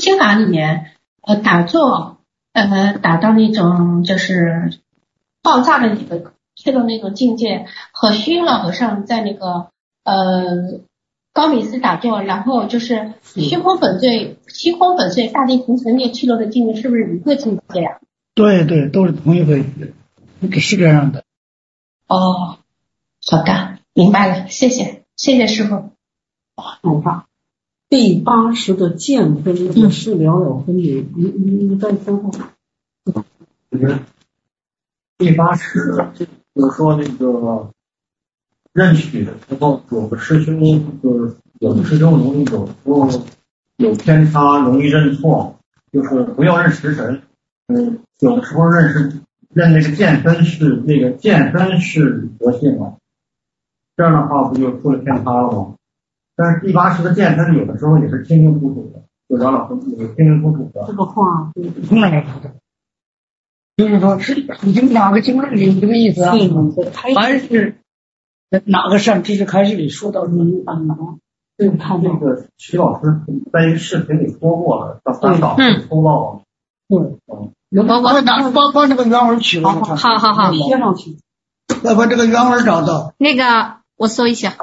经法里面打坐达到那种就是爆炸的那个去了那种境界，和虚云老和尚在那个高米寺打坐，然后就是虚空粉碎大地平成灭去了的境界，是不是一个境界呀？ 对对，都是同一回事，是这样的。 哦，好的，明白了，谢谢师傅。 好吧。第80的见分我是了了分离，你再说说。 第80就是说那个认取的时候，有的师兄就是有的师兄容易有时候有偏差，容易认错，就是不要认食神。有的时候认那个见分是德性了，这样的话不就出了偏差了吗？但是第80的见分有的时候也是清清楚楚的，就了了分也是清清楚楚的。 这个话那个就是说是已经哪个经论里这个意思啊？还是哪个善知识开始里说到对，看这个徐老师在一个视频里说过了，叫三岛抽到了。 对， 我把这个原文取了。 好， 贴上去。 要把这个原文找到。 那个我搜一下。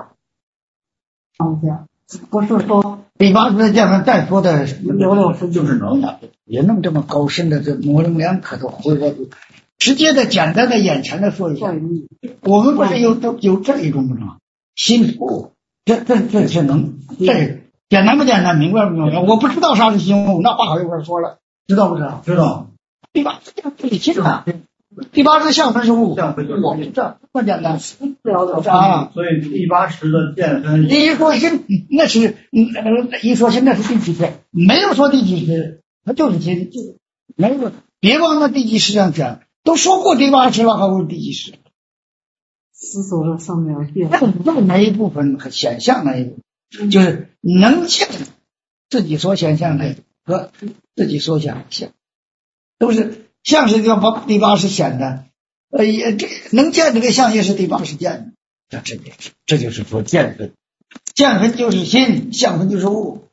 不是说第80的见分再说的了了分就是能的，也弄这么高深的这模棱两可的回答，直接的简单的眼前的说一下。我们不是有这一种吗？心悟，这能这简单不简单，明白不明白？我不知道啥是心悟，那话好一会儿说了，知道不知道？ 知道。 第80这里清楚。第80相分是悟，我们这么简单， 所以第80的见分， 一说心那是一说心那是第几次，没有说第几次，它就是心，没有，别忘了第几识上讲，都说过第80了，还会第几识？ 思索了上面那一部分和显象那一部分，就是能见自己所显象的和自己所想象，都是。相是要把第80显的，这能见这个相也是第80见的，这就是说见分，见分就是心，相分就是物。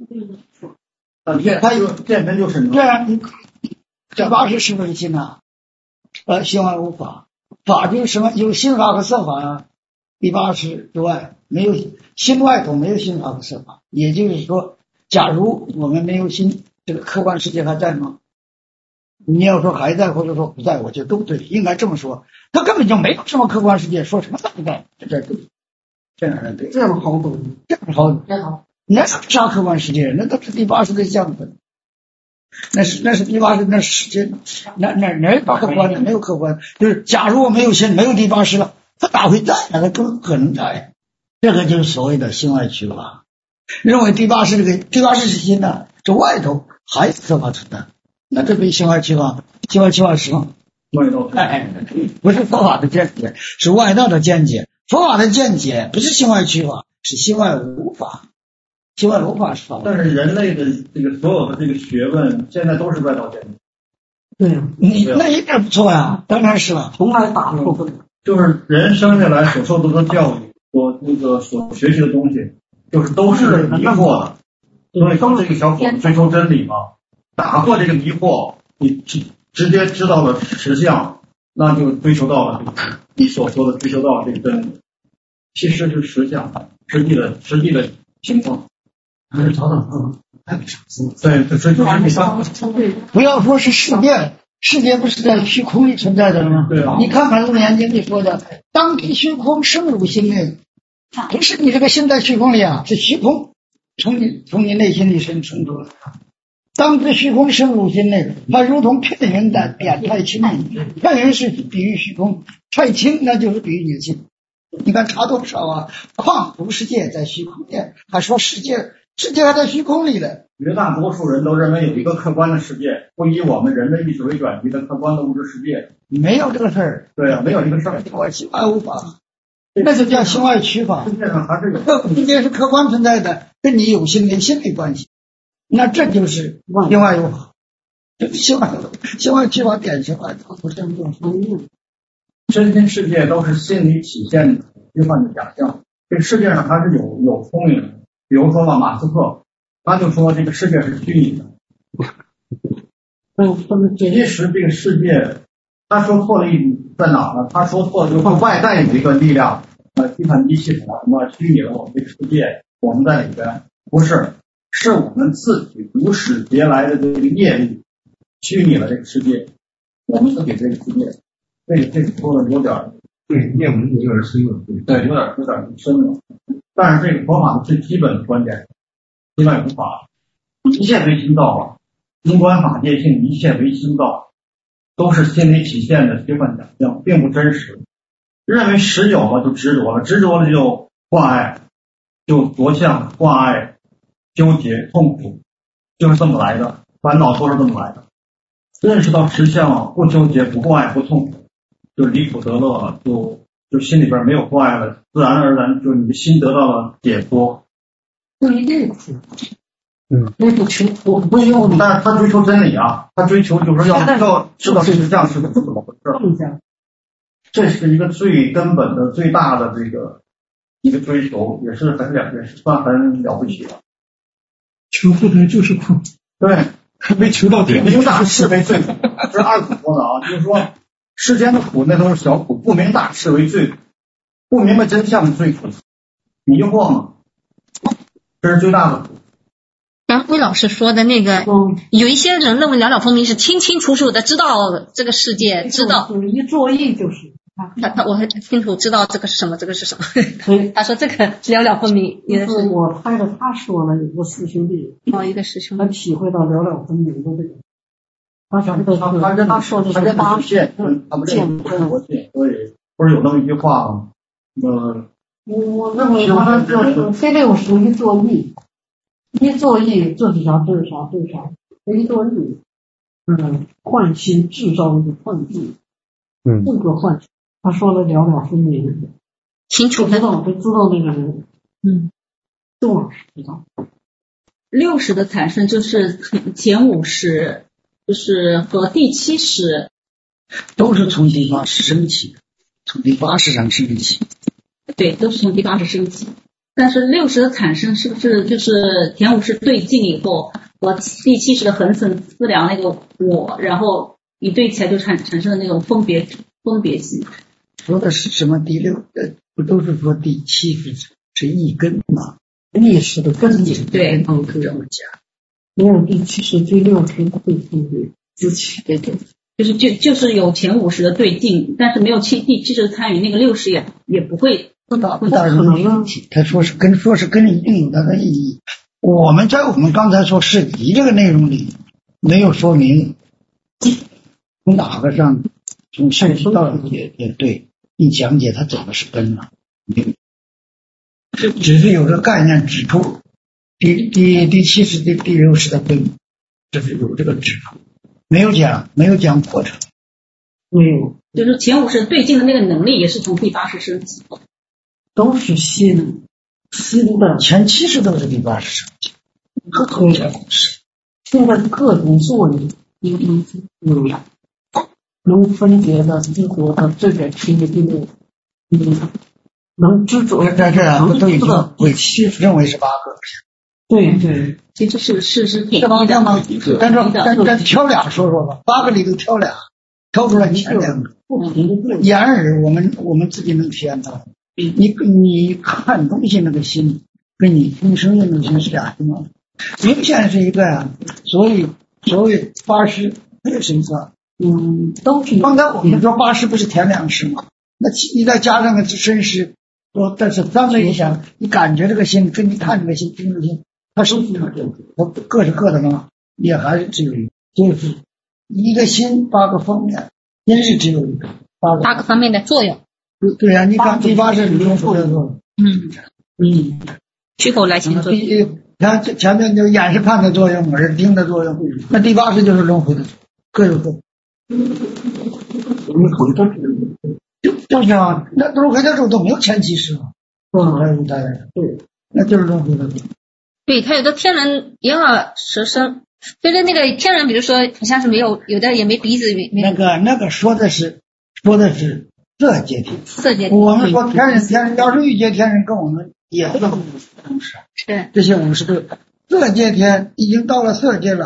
他有见分就是这样，第80是不是心啊？心外无法，法就是什么？有心法和色法啊。第80之外没有心外头没有心法和色法，也就是说，假如我们没有心，这个客观世界还在吗？你要说还在或者说不在，我觉得都对，应该这么说。他根本就没有什么客观世界，说什么不在，这样的对， 这样好懂， 这样好，那是啥客观世界？那都是第80的相分，那是第80，那是世界，哪有客观的？没有客观，就是假如我没有心，没有第80了，他哪会在？那他更不可能在。这个就是所谓的心外取法，认为第80是心的，这外头还有色法存在。那这比心外取法是什么？ 外道。 不是佛法的见解，是外道的见解。佛法的见解不是心外取法，是心外无法。心外无法是法。 但是人类的这个所有的这个学问，现在都是外道见解。 对呀， 你那一点不错呀，当然是了， 从来打错分。 就是人生下来所受的教育，所学习的东西，就是都是迷惑的。所以刚这个小伙子追求真理嘛。打破这个迷惑，你直接知道了实相，那就追求到了你所说的追求到了这个真理，其实是实相，实际的情况。 还是找对，追求真理。 不要说是世界不是在虚空里存在的吗？ 对啊。 你看看《楞严经》里说的，当地虚空生入心内，不是你这个心在虚空里啊，是虚空从你内心里生出来。当知虚空生入心内，它如同片云的点太轻。片云是比喻虚空，太轻那就是比喻你的心。你看差多少啊？况无世界在虚空里，还说世界还在虚空里了。 绝大多数人都认为有一个客观的世界，不以我们人的意识为转移的客观的物质世界， 没有这个事儿。 对啊，没有这个事儿。 我心外无法，那就叫心外取法。 世界上还是有世界是客观存在的，跟你有心没关系。那这就是心外有法，心外取法典型外道，不是这种真心世界都是心理体现的虚幻的假象。这个世界上还是有聪明人，比如说马斯克，他就说这个世界是虚拟的， 其实这个世界，他说错了在哪呢？他说错了就是外在有一个力量，计算机系统什么虚拟了我们这个世界，我们在里边，不是，是我们自己无始劫来的这个业力虚拟了这个世界，我们自己这个世界，这个说的有点念文有点深了， 对，有点深了。但是这个佛法的最基本的观点，基本无法，一切唯心造法，因观法界性，一切唯心造，都是心理体现的虚幻假象，并不真实。认为实有了就执着了，执着了就挂碍，就着相挂碍，纠结痛苦，就是这么来的，烦恼都是这么来的。认识到实相，不纠结不挂碍不痛苦，就离苦得乐了，就心里边没有挂碍了，自然而然就你的心得到了解脱。 不一定苦，那不求我不用， 但是他追求真理啊，他追求就是要知道实相是怎么回事。这是一个最根本的、最大的这个一个追求，也是算很了不起的。 求不得就是苦， 对， 还没求到点。 不明大事为最苦，这是二祖说的啊，就是说世间的苦那都是小苦，不明大事为最苦，不明白真相是最苦，迷惑嘛，这是最大的苦。 杨辉老师说的那个，有一些人认为了了分明是清清楚楚的知道这个世界，知道一作意就是。 我很清楚知道这个是什么，这个是什么。他说这个了了分明，也是我猜的。他说了，有个师兄弟， 一个师兄他体会到了了分明的这个。他说的他说的是八线，他不认为是佛界，所以不是有那么一句话吗？ 我认为他就是非得有属于作意，一作意这是啥，这是啥，这是啥，一作意，幻心制造一个幻境，这个幻。他说的了了分明， 清楚的， 知道那个人，杜老师知道。 60的产生就是前5识，就是和第7识， 都是从第8识升起的，从第8识上升起。 对，都是从第8识升起。但是60的产生是不是就是前5识对镜以后，和第7识的恒生思量那个我，然后一对起来就产生了那种分别心。 说的是什么第6？不都是说第7是一根吗？ 意识的根基。 对， 这么讲。 没有第7识第6识对镜之起。 对，就是有前5识的对镜，但是没有第7识参与，那个6识也不会不大能体。他说是跟一定有它的意义。我们刚才说释疑这个内容里没有说明从哪个上。从上知道也对，你讲解它怎么是根了，只是有个概念指出第7识第6识的根，这是有这个指出，没有讲过程， 没有， 就是前5识对镜的那个能力也是从第8识升起， 都是新的， 前7识都是第8识升起， 现在各种作用，能分别的、激活的这个区域地位，能知足在这样都已经会认为是8个。 对， 其实是这8个吗？咱挑俩说说吧，8个里头挑俩，挑出来前2个。眼耳我们自己能体验到，你看东西那个心跟你听声音那个心是俩什么？明显是一个呀。所谓8识也是一个。 都是。 刚才我们说8识不是前2识吗？那你再加上个身识，说但是3个一想，你感觉这个心跟你看这个心、听这个心，它是各是各的吗？也还是只有一个，就是一个心8个方面，心是只有一个 8个方面的作用。 对呀，你看第8识里面说的作用， 虚口来形作用。 看前面就眼是看的作用，耳听的作用，那第8识就是轮回的，各有各。就是啊，那轮回的时候都没有前7识嘛，对，那就是轮回的。 对，他有的天人眼耳舌身，就是那个天人，比如说好像是没有，有的也没鼻子， 那个说的是色界天。 色界天。 我们说天人要是欲界天人跟我们也不能同时。 是。 这些50个色界天已经到了色界了，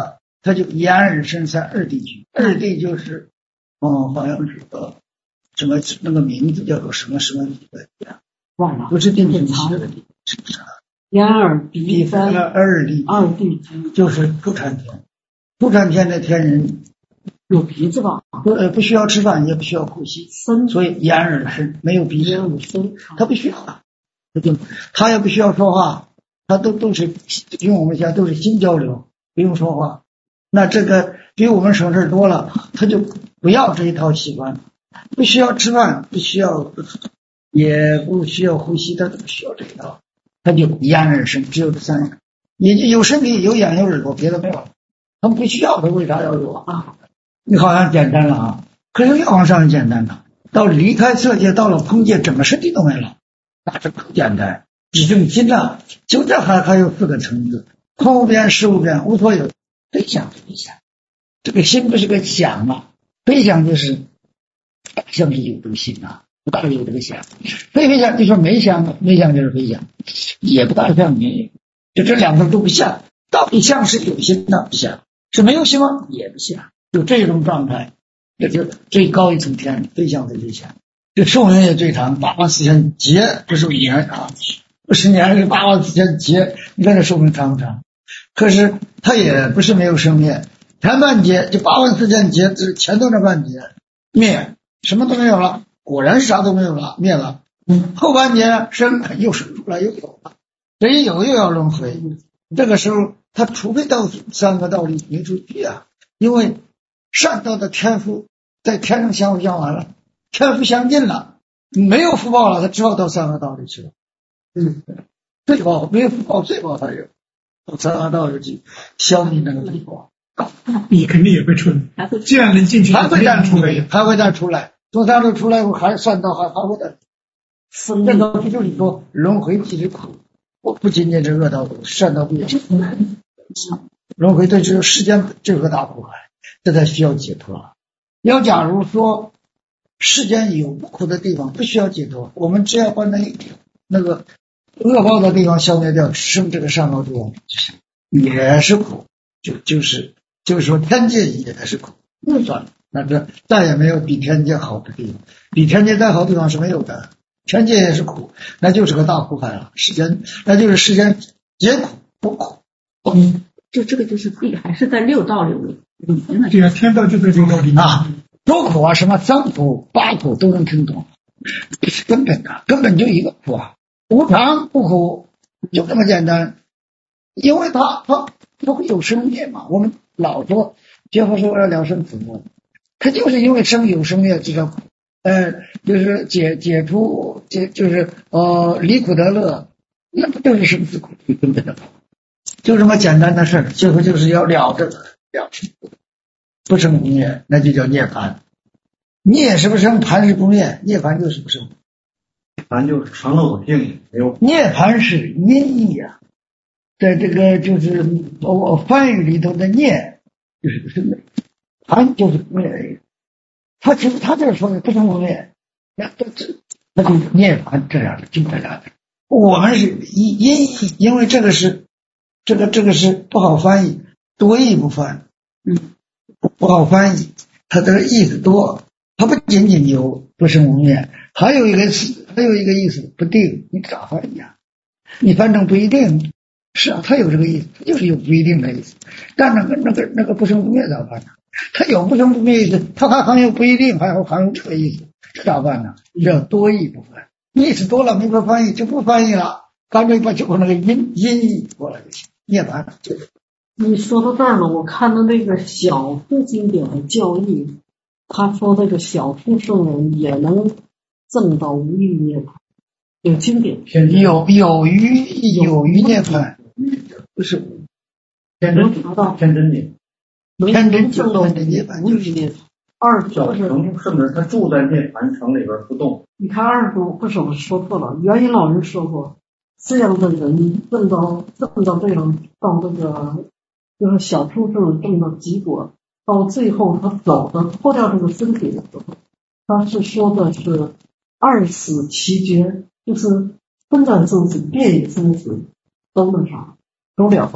他就言而生三二地居，二地就是好像是什么那个名字叫做什么什么地的， 忘了， 不是定情期的地，是不是？ 言而鼻三二地居就是出产天，出产天的天人有鼻子吧？ 不需要吃饭，也不需要呼吸，所以言而生，没有鼻子，他不需要啊，他也不需要说话，他都是用我们讲都是心交流，不用说话。那这个比我们省事多了，他就不要这一套习惯，不需要吃饭，不需要，也不需要呼吸，他都不需要这一套，他就言而生，只有这三样，也就有身体有眼有耳朵，别的没有，他们不需要，他为啥要有啊？你好像简单了啊，可是越往上简单了，到离开色界，到了空界，整个身体都没了，那这更简单。只正心了，就这还有4个层次，空无边、识无边、无所有。非想，这个心不是个想啊，非想就是像是有这个心啊，不大有这个想，非想就说没想，没想就是非想，也不大像你，就这两个都不像，到底像是有心的不像，是没有心吗？也不像，就这种状态，这就最高一层天，非想非想，这寿命也最长，84000劫，不是年啊，50年是84000劫，你看这寿命长不长？可是它也不是没有生灭，前半劫就84000劫，这前头那半劫灭，什么都没有了，果然是啥都没有了，灭了。后半劫生又生出来又有了，这一有又要轮回。这个时候他除非到3个道理没出去啊，因为善道的天赋在天上相互相完了，天赋相近了，没有福报了，他只好到3个道理去了。最报没有福报，最报他有。到3个道理去消灭那个罪报， 你肯定也会出来。既然能进去， 还会再出来，还会再出来。从3个出来后，还算到还会再。这个就是说，轮回其实苦，不仅仅是恶道苦，善道苦也是苦。轮回对这个世间这个大苦海，这才需要解脱。要假如说世间有不苦的地方，不需要解脱，我们只要把那个恶报的地方消灭掉，生这个善报地方也是苦，就是说天界也是苦，算了，那这再也没有比天界好的地方，比天界再好的地方是没有的，天界也是苦，那就是个大苦海了，那就是世间皆苦不苦。 就这个就是还是在6道里面。 对啊，天道就在6道里啊，多苦啊，什么3苦8苦都能听懂，这是根本的，根本就一个苦啊。无常不苦，就这么简单，因为它不会有生灭嘛。我们老说学佛说了生死苦，它就是因为生有生灭这个苦，就是解除就是离苦得乐，那不就是生死苦最根本的苦？就这么简单的事儿，学佛就是要了这个了生不生不灭，那就叫涅槃。涅是不生，槃是不灭，涅槃就是不生。 咱就是成了我定，没有涅槃是音译啊，在这个就是梵语里头的涅就是不生的，槃就是不灭而已。他其实他这说的不生不灭，那就涅槃这样的，就这样的。我们是音译，因为这个是不好翻译，多义不翻，不好翻译，它这个意思多，它不仅仅有不生不灭，还有一个意思不定，你咋翻译啊？你翻成不一定，是啊，它有这个意思，就是有不一定的意思。但那个不生不灭咋办呢？它有不生不灭意思，它还含有不一定，还有这个意思，这咋办呢？叫多义不翻，意思多了没法翻译，就不翻译了，干脆把那个音译过来就行。涅槃就是。 你说到这儿了，我看到那个小部经典的教义，他说这个小部圣人也能证到无欲涅槃，有经典有余涅槃，不是天真涅， 天真正到涅槃无欲涅槃。二小乘圣人他住在涅槃城里边不动。 你看二度不是我说错了，元音老人说过，这样的人证到这样到这个就是小出圣证到极果，到最后他走的脱掉这个身体的时候，他是说的是二死其绝，就是分断生死、变异生死都那啥都了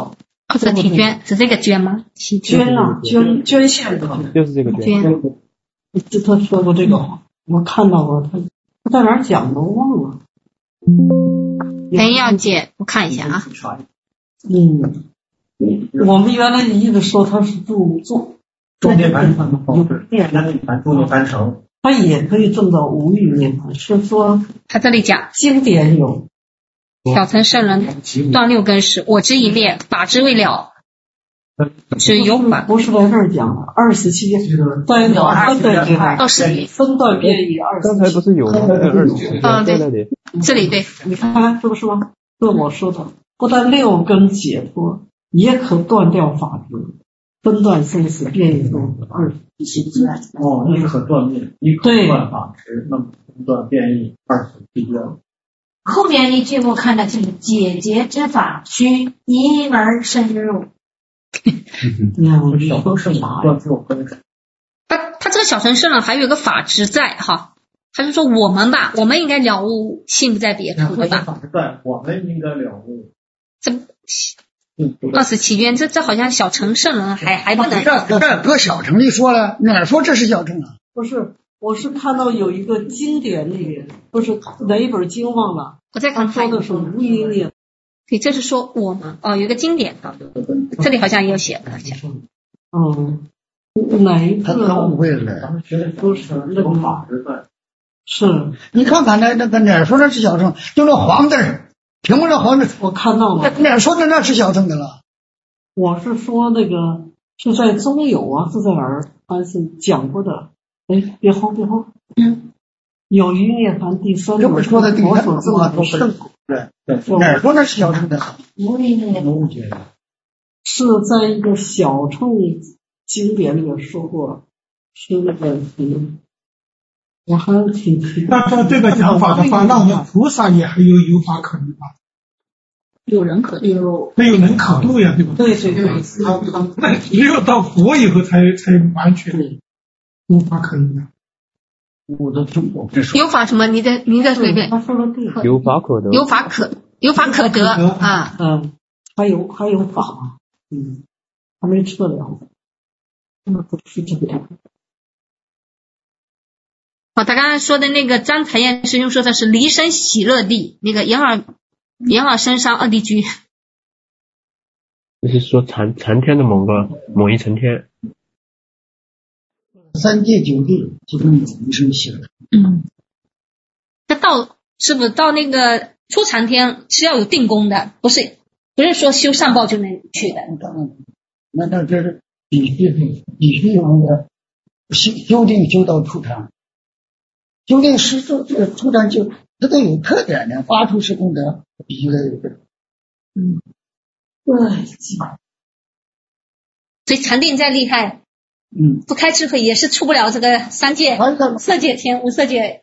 或者体捐是这个捐吗？体捐啊，捐献的， 就是这个捐。 他说过这个话，我看到过，他在哪儿讲的我忘了。 陈耀姐，我看一下啊。 我们原来一直说他是中涅槃中涅槃城， 他也可以证到无欲涅槃，是说他这里讲经典有小乘圣人断六根时，我之一灭，法之未了，是有法。 不是在这儿讲的，27在分段之内，分段变异27。 刚才不是有吗？27在那里。 这里对。 你看这不是吗？这我说的，不但六根解脱，也可断掉法执，分段生死变异中27。 那可断灭，一可断法执，那么分段变异27。 后面一句我看的是解结之法，需一门深入。 小乘圣人断六根。 他这个小乘圣人还有一个法执在哈，他就说我们吧，我们应该了悟心不在别处，对吧？ 法执在，我们应该了悟。 这27卷，这好像小乘圣人还不能。 这搁小乘里说了，哪说这是小乘啊？ 不是，我是看到有一个经典里面，不是哪一本经忘了， 我再看说的是无一念。 对，这是说我们有一个经典的，这里好像也有写的，好像。 哪一个？ 他误会了。 咱们学的都是那个法执在。 是， 你看看那个哪说那是小乘，就那黄字儿，屏幕上黄字， 我看到了。 哪说的那是小乘的了？ 我是说那个是在中有啊，是在哪儿？还是讲过的？哎，别慌。有余涅槃第三种， 这不说的第三种字嘛，都是哪说那是小乘的？ 无一念是在一个小乘经典里面说过，是那个我还挺那照这个讲法的话，那我们菩萨也还有法可依吧？ 有人可度， 那有人可度呀，对吧？ 对， 那只有到佛以后才完全无法可依的。 我的中国有法什么？你的随便。 他说的对。 有法可得。 有法可得啊。 还有法，还没测量。那不是这个样。 他刚才说的那个张才彦师兄说的是离生喜乐地，那个眼耳身伤二地居。 就是说禅天的某一层天。 三界九地就跟离生喜乐。 那是不是到那个出禅天是要有定功的，不是说修上报就能去的。 那这是必须用的修定修到出禅，修定是出禅就它都有特点的，发出是功德必须得有这个。 所以禅定再厉害，不开智慧也是出不了这个三界色界天无色界。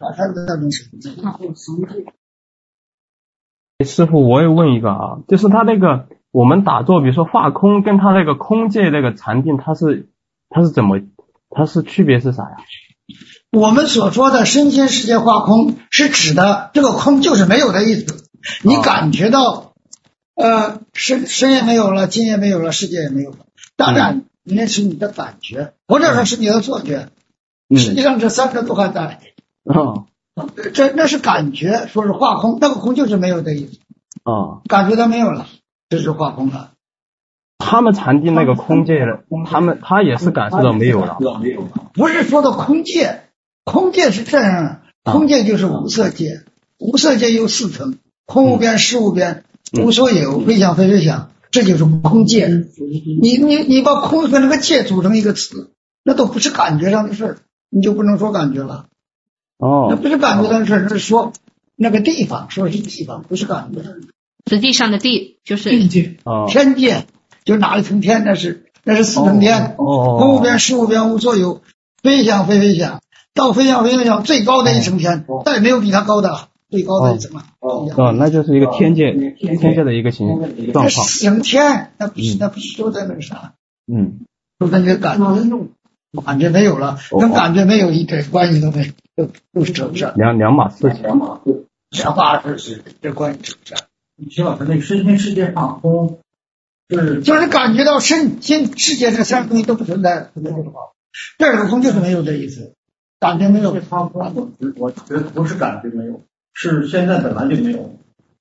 师傅，我也问一个啊，就是他那个我们打坐，比如说化空跟他那个空界那个禅定，它是区别是啥呀？ 我们所说的身心世界化空是指的这个空就是没有的意思，你感觉到身也没有了，心也没有了，世界也没有了，当然那是你的感觉，或者说是你的错觉，实际上这三者都还在。那是感觉，说是化空，那个空就是没有的意思。感觉到没有了，这是化空了。 他们禅定那个空界的，他也是感受到没有了。 不是说的空界，空界是这样，空界就是无色界，无色界有4层，空无边、识无边、无所有、非想非非想，这就是空界。你把空和那个界组成一个词，那都不是感觉上的事，你就不能说感觉了。那不是感觉上的事，是说那个地方，说是地方，不是感觉。 实际上的地就是天界， 天界就哪一层天？那是4层天，空无边、识无边、无所有、非想非非想，到非想非非想最高的一层天，再也没有比它高的最高的一层了。 那就是一个天界的一个状况。 4层天，那不是说的那个啥，说的那个感觉没有了，跟感觉没有一点关系都没有，都是扯不上。 两码事情。 两码事，这关系扯不上。 徐老师，那个身心世界化空， 就是感觉到世界这三个东西都不存在，不能这么好。第二个空就是没有这意思，感觉没有。 我觉得不是感觉没有，是现在本来就没有。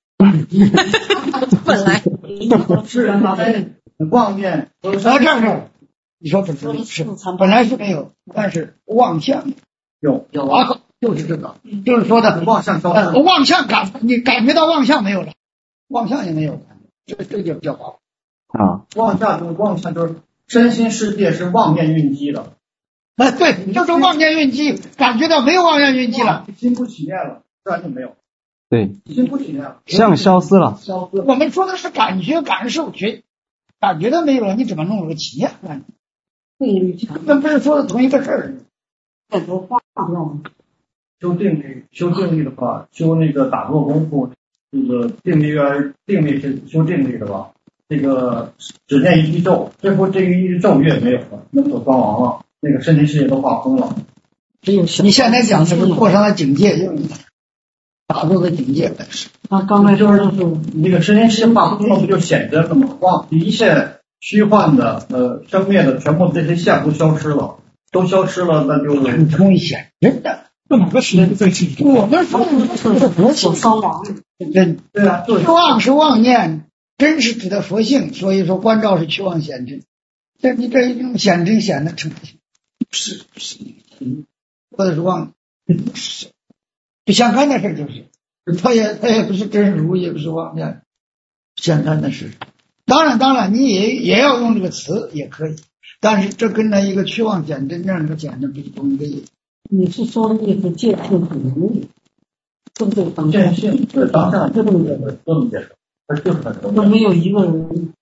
本来是妄念这样你说本来是没有，但是妄想有啊，就是这个，就是说的妄想妄想你感觉到妄想没有了，妄想也没有了，这就比较好啊。 妄想就是身心世界是妄念蕴积的。 对，就是妄念蕴积，感觉到没有妄念蕴积了， 心不起念了，自然就没有。 对， 心不起念了， 像消失了。 我们说的是感觉、感受、感觉都没有了，你怎么弄了个起念？那不是说的同一个事儿。 很多话掉。 修定力的话，修那个打坐功夫，这个定力是修定力的吧？这个只念一句咒，最后这个一句咒也没有了，那就光亡了，那个身体世界都化空了。 你现在讲的是过上了境界，用打坐的境界的是。 刚才说的是那个身心世界化空了，不就显真了吗？一切虚幻的生灭的全部这些线都消失了，那就很容易显真的。 这哪个时间在起？ 我们说的是佛性伤亡， 对啊，妄是妄念，真是指的佛性，所以说观照是虚妄显真。这你这一种显真显的成是或者是妄是不相干的事，就是他也不是真如，也不是妄念，相干的事。当然你也要用这个词也可以，但是这跟那一个虚妄显真这样一个显真不是同一个意思。 你是说的意思见性很容易，对不对？ 见性是当下这么解释，它就是很容易。 那没有一个人，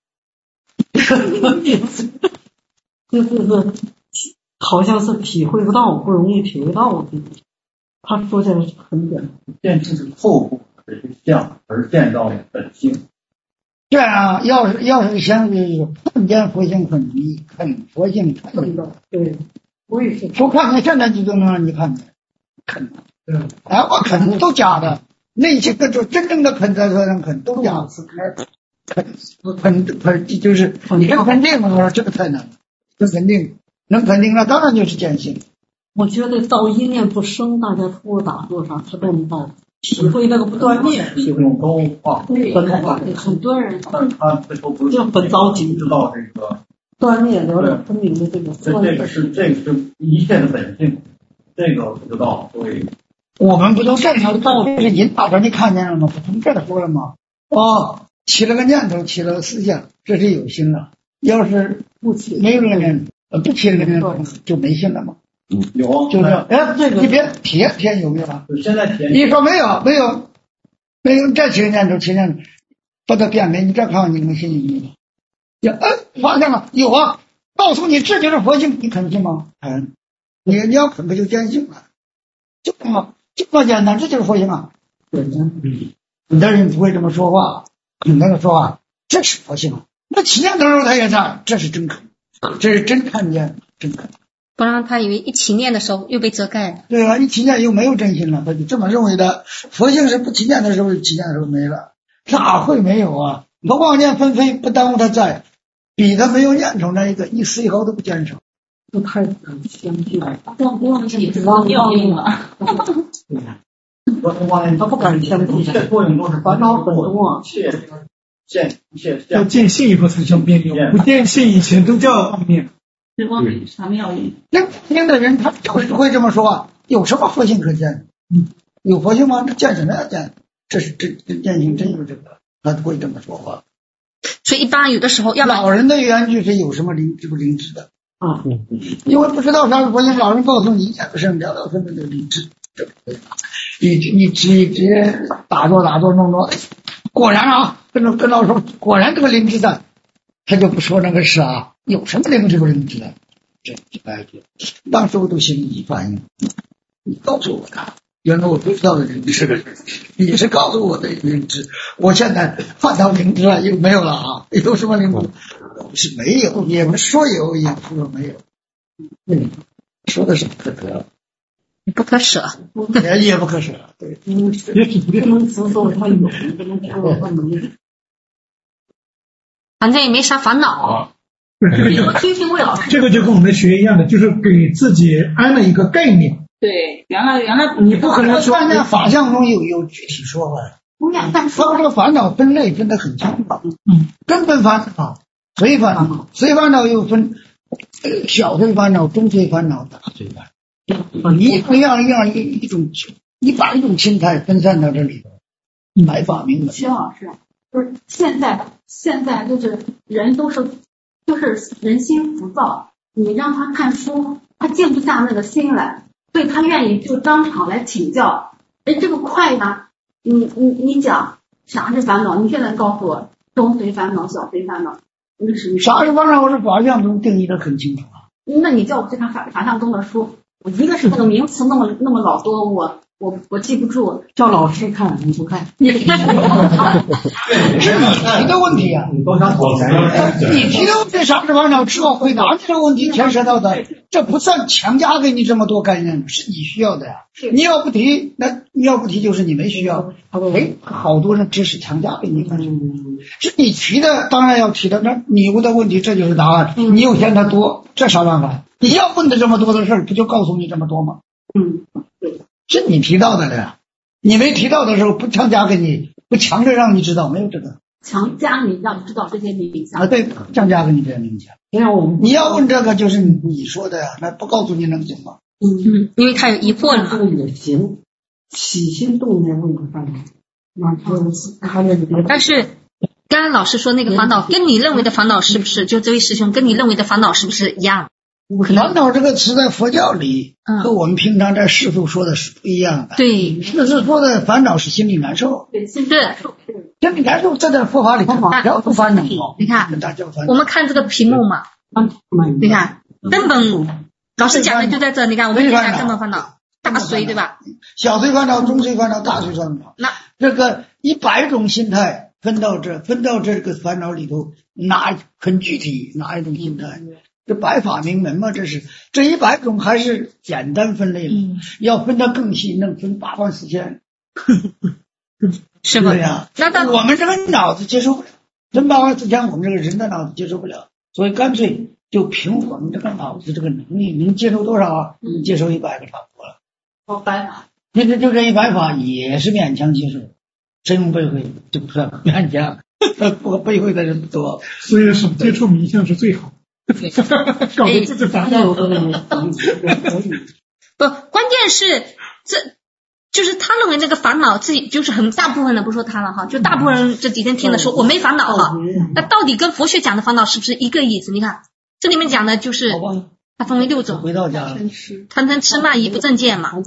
就是好像是体会不到，不容易体会到。他说起来是很简单。 见性是透过这些相而见到本性。 这样要是相对看见佛性很容易，看佛性看不到。 对。我也是， 说看见现在就能让你看见，啃，我啃都假的，那些个就真正的啃在车上啃都假的，啃就是你这个肯定，我说这个太难了，这肯定能肯定了，当然就是见性。 我觉得到一念不生，大家通过打坐上是办到体会那个不断灭， 用都很多人他最后不是就很着急知道这个。 断灭了解分明的这个是一切的本性，这个不知道，所以我们不都正常道理是引导着你看见了吗？不从这儿说了吗？起了个念头，起了个思想，这是有心了。要是不起没有个念头，不起了个念头就没心了吗？ 有， 就是这个你别体验有没有啊？ 现在体验， 你说没有，再起个念头，把它变没，你再看看你们心里面。发现了有啊，告诉你这就是佛性，你肯信吗？你要肯不就见性了？就这么简单，这就是佛性啊。有的人不会这么说话，有那个说话，这是佛性。那起念的时候他也在，这是真肯，这是真看见，真肯。 不然他以为一起念的时候又被遮盖了。 对啊，一起念又没有真心了，他就这么认为的。佛性是不起念的时候，起念的时候没了，哪会没有啊？不妄念纷飞，不耽误他在。比他没有念头那一个一丝一毫都不减少， 不太相信。 忘记要命了。 他不敢相信。 这作用都是烦恼很多。 要见性以后才叫变有，不见性以前都叫妄念。 是妄念啥妙用？ 那听的人他就是会这么说啊，有什么佛性可见？有佛性吗？这见什么呀见？这是真见性，真有这个，他会这么说话。 所以一般有的时候要老人的原句是有什么灵知不灵知的啊？因为不知道啥是佛性，老人告诉你一下不是聊到分的灵知，这不对。你直接打坐弄，果然啊，跟老师说，果然这个灵知在，他就不说那个事啊，有什么灵知不灵知的？这来句，当时我都心里反应，你告诉我的。原来我不知道的灵知，你是告诉我的灵知，我现在看到灵知了，又没有了啊！有什么灵知？是没有，也不说有，也不说没有。说的是不可得， 不可舍， 也不可舍。对， 不能只说他有，不能说他没有。 反正也没啥烦恼。 这个就跟我们学一样的，就是给自己安了一个概念。 对，原来你不可能说在法相中有具体说法。说这个烦恼分类分得很清楚。根本烦恼、随烦恼，随烦恼又分小随烦恼、中随烦恼、大随烦恼，一百种心态分散到这里头，百法明门。 徐老师，就是现在就是人就是人心浮躁，你让他看书，他静不下那个心来，所以他愿意就当场来请教。哎，这个快呀！你讲啥是烦恼？你现在告诉我，中随烦恼、小随烦恼，那是啥是烦恼？我是法相中定义的很清楚啊。 那你叫我去看法相中的书，我一个是那个名词那么老多，我记不住。 叫老师看你不看， 是你提的问题啊！ 你都想躲财？ 你提的问题啥是烦恼？知道回答这个问题牵涉到的，这不算强加给你这么多概念，是你需要的呀。你要不提，就是你没需要。好多人只是强加给你，是你提的，当然要提的。那你问的问题，这就是答案。你又嫌他多，这啥办法？你要问的这么多的事儿，不就告诉你这么多吗？是你提到的了呀，你没提到的时候不强加给你，不强着让你知道，没有这个强加你让你知道这些冥想啊，对，强加给你这些冥想。你要问这个就是你说的呀，那不告诉你能行吗？ 因为他有疑惑了。 也行，起心动念问个烦恼， 但是刚刚老师说那个烦恼，跟你认为的烦恼是不是就这位师兄跟你认为的烦恼是不是一样？ 烦恼这个词在佛教里和我们平常在世俗说的是不一样的。 对， 世俗说的烦恼是心里难受， 心里难受，这在佛法里叫不烦恼。 你看，我们看这个屏幕嘛，你看根本老师讲的就在这，你看我们看根本烦恼大随对吧？ 小随烦恼、中随烦恼、大随烦恼。那这个100种心态分到这个烦恼里头，哪很具体哪一种心态？这百法明门嘛，这100种还是简单分类了，要分得更细，能分84000， 是吧？ 对呀，那我们这个脑子接受不了，分84000，我们这个人的脑子接受不了，所以干脆就凭我们这个脑子这个能力，能接受多少啊？接受100个差不多了。 百法， 其实就这100法也是勉强接受，真用背会就不算勉强，不背会的人不多， 所以是接触冥想是最好。搞得自己烦恼。 不，关键是这就是他认为那个烦恼自己就是很大部分的，不说他了哈，就大部分人这几天听的说我没烦恼哈，那到底跟佛学讲的烦恼是不是一个意思？你看这里面讲的就是它分为6种， 回到家贪嗔痴慢疑不正见嘛。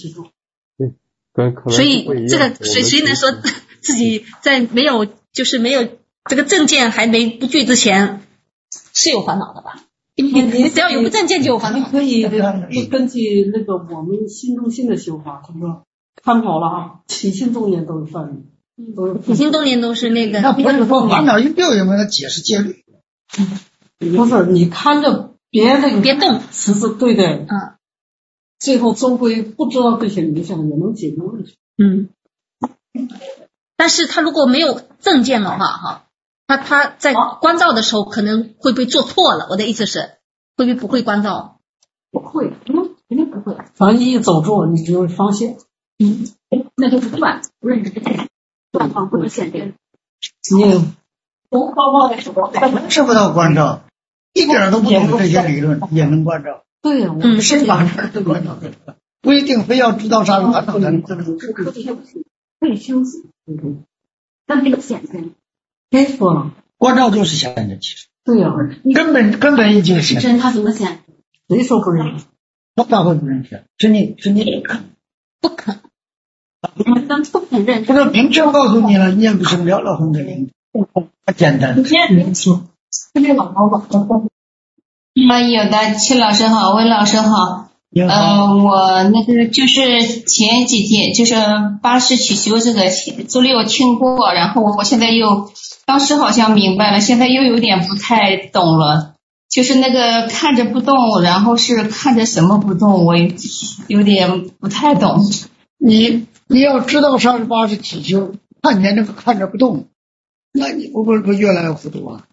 所以这个谁能说自己在没有这个正见还不具之前是有烦恼的吧？你只要有个正见就有烦恼。 可以根据那个我们心中心的修法，他说看好了啊，起心动念都是犯的， 起心动念都是那个。 那不是说烦恼一定有没有解释戒律？ 不是，你看着别动， 词是对的，最后终归不知道这些冥想也能解决问题。 但是他如果没有正见的话，哈。他在关照的时候可能会不会做错了？我的意思是，会不会关照？ 不会，肯定不会。 反正一走错，你就会发现， 那就是断，不认识断放不能限定。 从包包的时候，吃不到关照，一点都不懂这些理论，也能关照。 对呀， 我们身法事都关照，不一定非要知道啥是关照才能。 可以休息，但这个显现。 谁说了？ 关照就是显着，其实对呀， 根本已经显。 真他怎么显？ 谁说不认识？ 他咋会不认识？是你不肯， 咱不肯认识。 这个明确告诉你了，念不生了红的灵，简单。 有的齐老师好，温老师好。我那个就是前几天就是八识起修这个周六听过，然后我现在当时好像明白了，现在又有点不太懂了，就是那个看着不动，然后是看着什么不动，我有点不太懂。 你要知道上八识起修，看见那个看着不动，那你不越来越糊涂啊？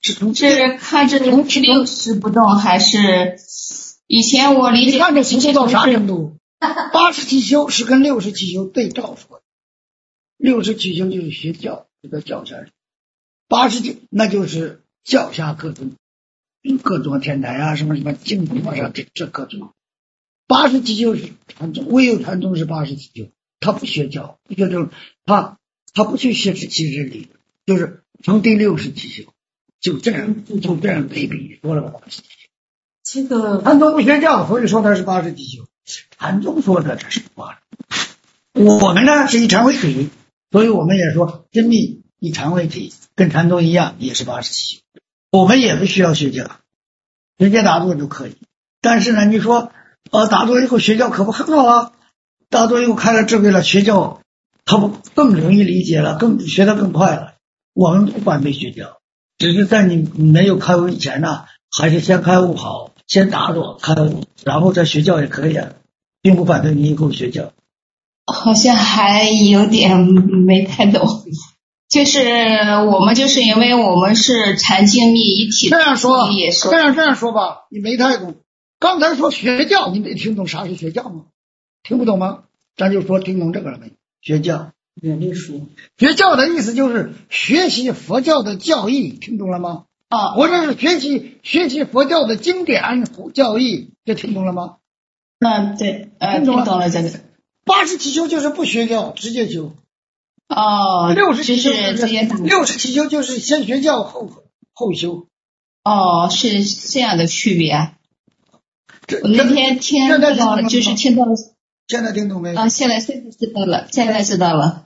是看着60不动，还是以前我理解？ 你看这修到啥程度？87修是跟67修对照说的，67修就是学教，这个教下，89那就是教下各宗天台啊，什么净土啊，这各宗。87修是禅宗，唯有禅宗是87修，他不学教，不学这种，他不去学17真理，就是从第67修，就这样卑鄙说了87修。 这个禅宗不学教，所以说他是87修。禅宗说的这是话，我们呢是以禅为体，所以我们也说真密以禅为体，跟禅宗一样，也是87修。我们也不需要学教，直接打坐就可以。但是呢，你说打坐以后学教可不很好啊？打坐以后开了智慧了，学教他不更容易理解了，更学得更快了。我们不反对学教，只是在你没有开悟以前呢，还是先开悟好，先打坐开悟，然后再学教也可以啊，并不反对你以后学教。 好像还有点没太懂，就是我们就是因为我们是禅净密一体， 这样说也说这样说吧，你没太懂。刚才说学教，你没听懂啥是学教吗？听不懂吗？咱就说听懂这个了没？学教，学教的意思就是学习佛教的教义，听懂了吗？或者是学习佛教的经典教义，这听懂了吗？ 对，听懂了这个。 87修就是不学教，直接修。 67修是直接 67修就是先学教后修。 是这样的区别啊。我那天听到了，就是听到了。 现在听懂没？ 现在知道了。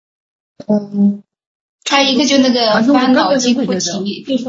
还有一个就那个烦恼即菩提，就是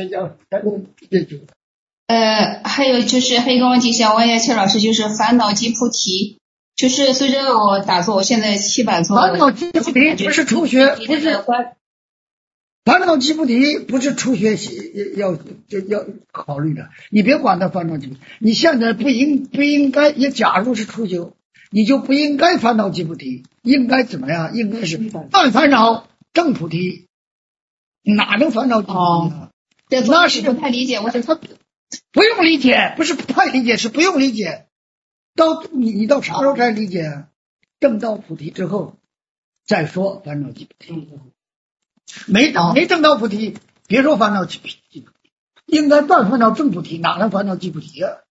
还有一个问题想问一下邱老师，就是烦恼即菩提，就是随着我打坐，我现在700坐。 烦恼即菩提不是初学，不是烦恼即菩提不是初学习要考虑的，你别管它烦恼即菩提，你现在不应该，也假如是初修，你就不应该烦恼即菩提，应该怎么样？应该是断烦恼正菩提，哪能烦恼即菩提啊？ 那是不太理解，我是他不用理解，不是不太理解，是不用理解。你到啥时候才理解？正到菩提之后再说烦恼即菩提。没正到菩提，别说烦恼即菩提，应该断烦恼正菩提，哪能烦恼即菩提啊？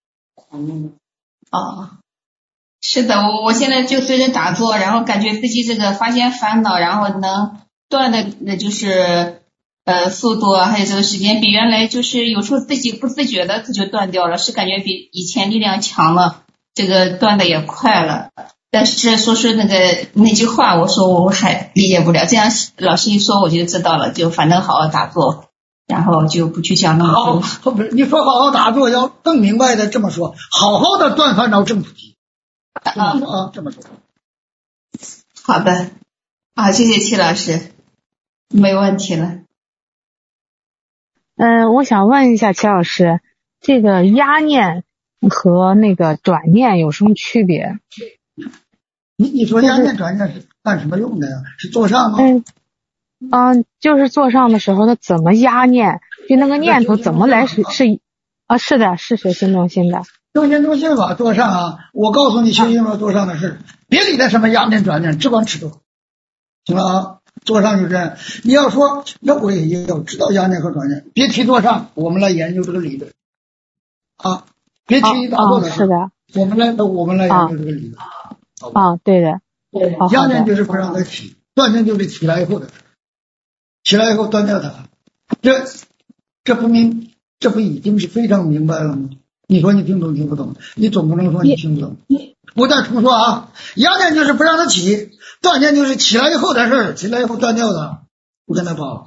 是的，我现在就随着打坐，然后感觉自己这个发现烦恼，然后能断的，那就是速度啊，还有这个时间比原来就是有时候自己不自觉的它就断掉了，是感觉比以前力量强了，这个断的也快了。但是说那句话，我说我还理解不了，这样老师一说我就知道了，就反正好好打坐，然后就不去讲那么多。 你说好好打坐，要更明白的这么说，好好的断烦恼正菩提。这么说。 好的，谢谢戚老师，没问题了。 我想问一下戚老师，这个压念和那个转念有什么区别？ 你说压念转念是干什么用的呀？是坐上吗？ 就是坐上的时候，他怎么压念？就那个念头怎么来是的，是学心动心的。 修心动心法坐上啊！我告诉你修心法坐上的事，别理他什么压念转念，只管持咒，行了啊！坐上就这样。你要说我也要知道压念和转念，别提坐上，我们来研究这个理论啊！别提打坐的事， 是的， 我们来研究这个理论。 对的， 压念就是不让它起，断念就是起来以后的事，起来以后断掉它。这不已经是非常明白了吗？你说你听懂听不懂？你总不能说你听不懂。我再重说啊，压念就是不让它起，断念就是起来以后的事，起来以后断掉的，不跟他跑。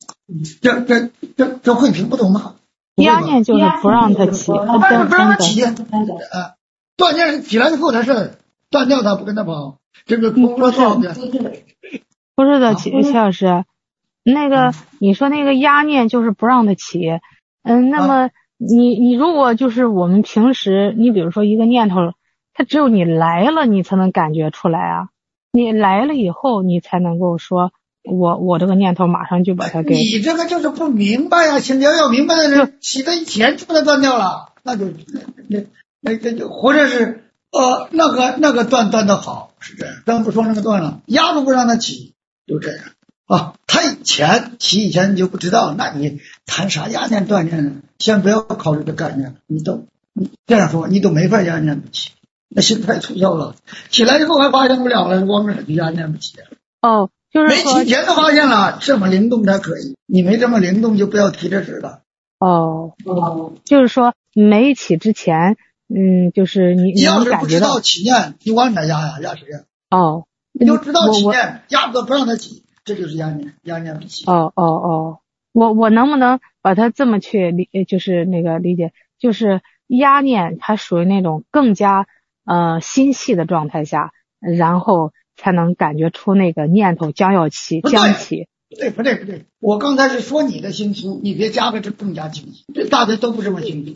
这会听不懂吗？ 压念就是不让它起， 但是不让它起断念是起来以后的事，断掉它不跟他跑，这个空说错的。 不是的，齐老师，那个你说那个压念就是不让它起，那么你如果就是我们平时，你比如说一个念头，它只有你来了，你才能感觉出来啊。你来了以后，你才能够说我这个念头马上就把它给。 你这个就是不明白呀，请要明白的人起的以前就把它断掉了，那就或者是那个断的好，是这样，咱不说那个断了，压都不让它起，就这样啊。他起以前你就不知道，那你谈啥压念断念呢？先不要考虑这概念，你这样说，你都没法压念不起，那心太粗糙了，起来以后还发现不了了，光着就压念不起。 哦，就是说没起前都发现了，这么灵动才可以，你没这么灵动就不要提这事了。 哦，就是说没起之前，就是你要是不知道起念，你往哪压呀？压谁呀？ 哦， 你就知道起念，压不让它起，这就是压念不起。 我能不能把它这么去就是那个理解，就是压念它属于那种更加心细的状态下，然后才能感觉出那个念头将起。 不对，我刚才是说你的心粗，你别加个这更加清晰，这大家都不这么清晰，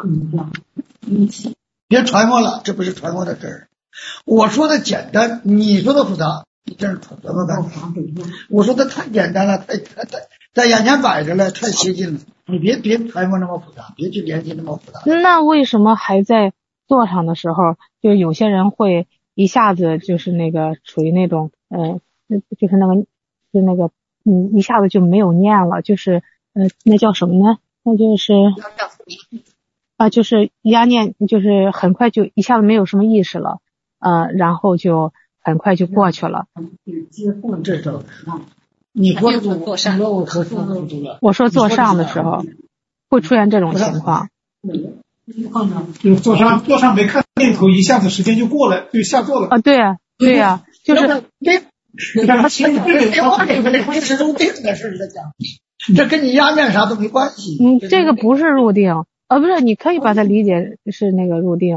别揣摩了，这不是揣摩的事儿。我说的简单，你说的复杂，你这是怎么办？我说的太简单了，太在眼前摆着了，太接近了，你别揣摩那么复杂，别去联系那么复杂。 那为什么还在坐上的时候，就有些人会一下子就是那个处于那种就是那个一下子就没有念了，就是那叫什么呢？那就是就是压念，就是很快就一下子没有什么意识了，然后就很快就过去了。 这种你说坐上， 我说坐上的时候会出现这种情况。 就坐上没看念头，一下子时间就过了，就下座了。 对呀，就是他其实不是入定的事在讲，这跟你压念啥都没关系。 这个不是入定，不是，你可以把它理解是那个入定。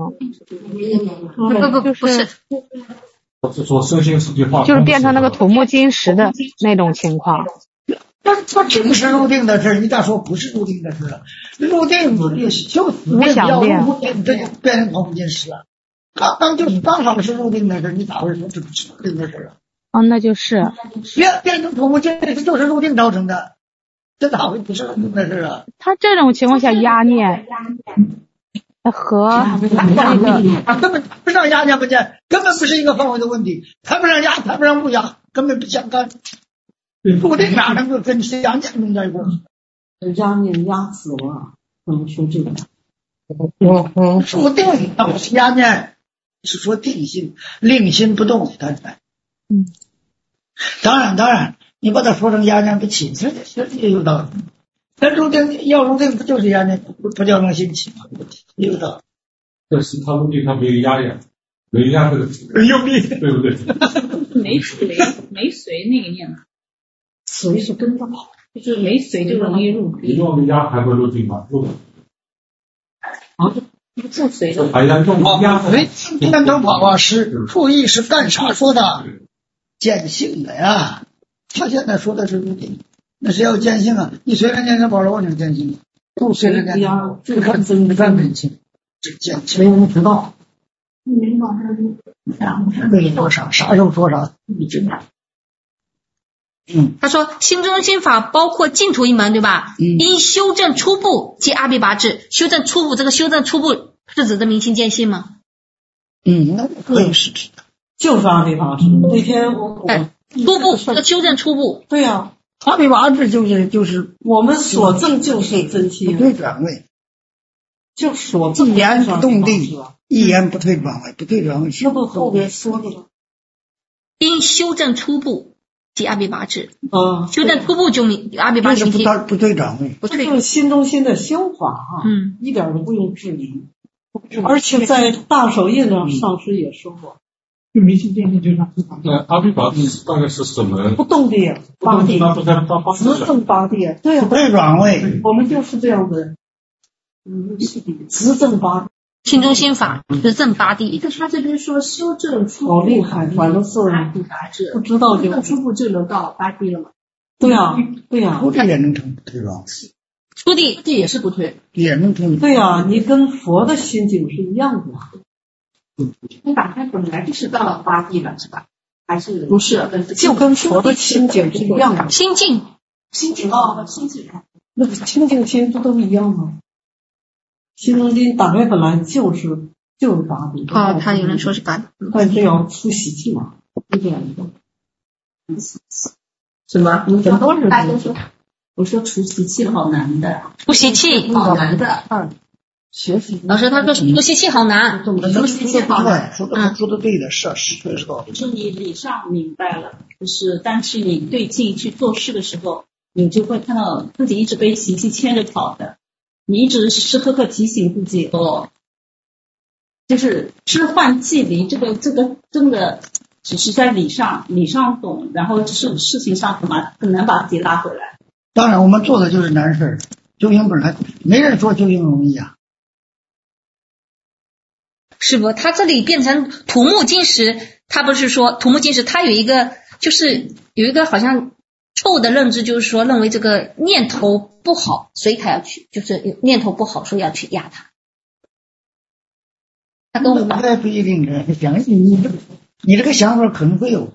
不是。 做身心世界化， 就是变成那个土木金石的那种情况。 这只是入定的事，你咋说不是入定的事了？入定就无想变， 这就变成土木金石了。刚好是入定的事，你咋会说这不是入定的事啊？ 那就是变成土木金石就是入定造成的，这咋会不是入定的事啊？ 他这种情况下压念和那个根本不让压念不见，根本不是一个范围的问题，谈不上压，谈不上不压，根本不相干。入定哪能够跟压念弄在一块？ 压念压死了，怎么说这个？ 入定那不是压念，是说定心，令心不动，当然。当然，你把它说成压念不起，这也有道理。但入定不就是压念，不叫让心起吗？也有道理。 但是他入定他没有压呀，没压这个用力， 对不对？ 没随那个念头， 随是跟着跑， 就是没随就容易入定。 你用压还会入定吗？入。 不随的。 还压用压随念头跑啊，是注意是干啥说的？见性的呀。他现在说的是入定。那是要见性啊！你随着念头跑了，我能见性？不随着念头，这看真性，这见性。没人知道。没多少，啥时候说啥，你知道。 他说心中心法包括净土一门，对吧？因修正初步即阿鼻拔智，修正初步，这个修正初步是指的明心见性吗？ 那可以是指的， 就是阿鼻拔智。那天我初步，这个修正初步。 对呀。 阿鼻拔智就是我们所证就是真心， 不退转位， 就所证一言不动地，一言不退转位，不退转位。 那不后边说的吗？ 因修正初步即阿鼻拔智，修正初步就阿鼻拔智不退转位， 这就是心中心的修法啊，一点都不用质疑。而且在大手印上，上师也说过。 就明心见性就让阿鼻拔智大概是什么？ 不动地，八地，直正八地，对呀， 不退转位， 我们就是这样的，直正八地， 心中心法直正八地。 他这边说修正初好厉害，反正是不知道就初步就能到八地了嘛？ 对呀， 初地也能成不退转位， 初地也是不退， 也能成。 对呀，你跟佛的心境是一样的。 你把它本来就是到了八地了，是吧？ 还是不是，就跟佛的清净是一样的。 心境心境那个清净心不都一样吗？心中经打开本来就是法比。 哦，他有人说是法， 但是要出习气嘛，是这样的。 什么？ 很多人大家说， 我说除习气好难的， 除习气好难的。 学习。 老师他说除习气好难， 除习气好难。说的对的，是高。 就是你理上明白了，但是你对境去做事的时候，你就会看到自己一直被习气牵着跑的，你一直时时刻刻提醒自己就是置换即离，这个真的只是在理上懂，然后就是事情上很难把自己拉回来。 当然，我们做的就是难事，修行本来没人说修行容易啊。 是不？他这里变成土木金石，他不是说土木金石，他有一个好像错误的认知，就是说认为这个念头不好，所以他要去，就是有念头不好，所以要去压它。他跟我那不一定的，你这个想法可能会有，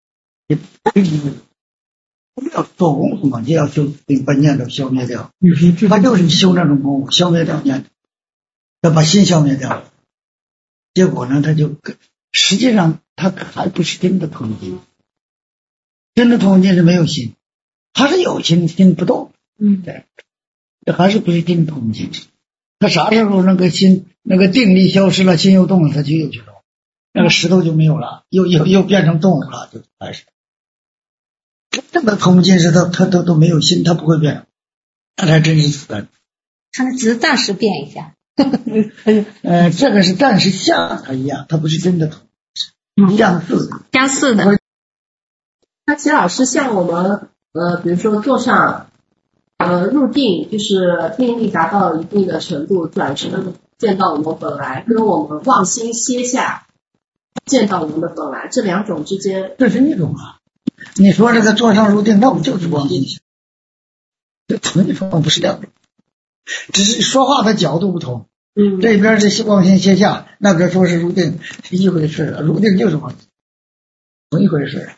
不要做功夫嘛，就要修把念头消灭掉。他就是修那种功夫，消灭掉念头，要把心消灭掉。结果呢，他就实际上他还不是真的统计，真的统计是没有心，他是有心，心不动。对，这还是不是真统计。他啥时候那个心那个定力消失了，心又动了，他就又去动，那个石头就没有了，又变成动物了，就还是。这个统计是他都没有心，他不会变，那才真是自然。 他只是暂时变一下。 这个是暂时像它一样，它不是真的相似的。 那齐老师，像我们比如说坐上入定，就是定力达到一定的程度，转身见到我们本来，跟我们忘心歇下见到我们的本来，这两种之间， 这是一种啊。你说这个坐上入定，那不就是忘心歇？这同一种不是两种。只是说话的角度不同，这边是忘心歇下，那边说是入定，是一回事。入定就是忘心，同一回事。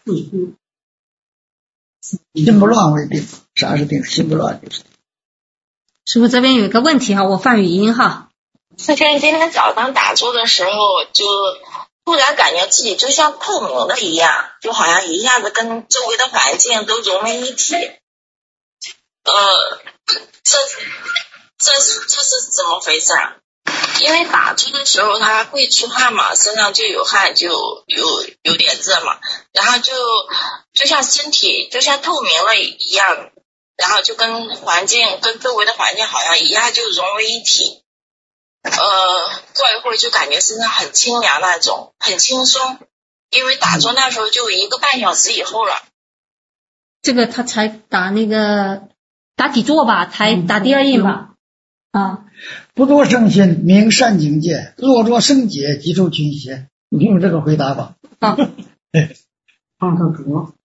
心不乱为定，啥是定？心不乱就是定。 师傅这边有一个问题哈，我放语音哈。 今天早上打坐的时候，就突然感觉自己就像透明的一样，就好像一下子跟周围的环境都融为一体。这是怎么回事啊？因为打坐的时候他会出汗嘛，身上就有汗，就有点热嘛，然后就像身体就像透明了一样，然后就跟环境跟周围的环境好像一下就融为一体。过一会儿就感觉身上很清凉那种，很轻松。因为打坐那时候就1个半小时以后了。 这个他才打打底座吧，才打第2印吧。 不作圣心，明善境界；若作圣解，即受群邪。你用这个回答吧。 放上格。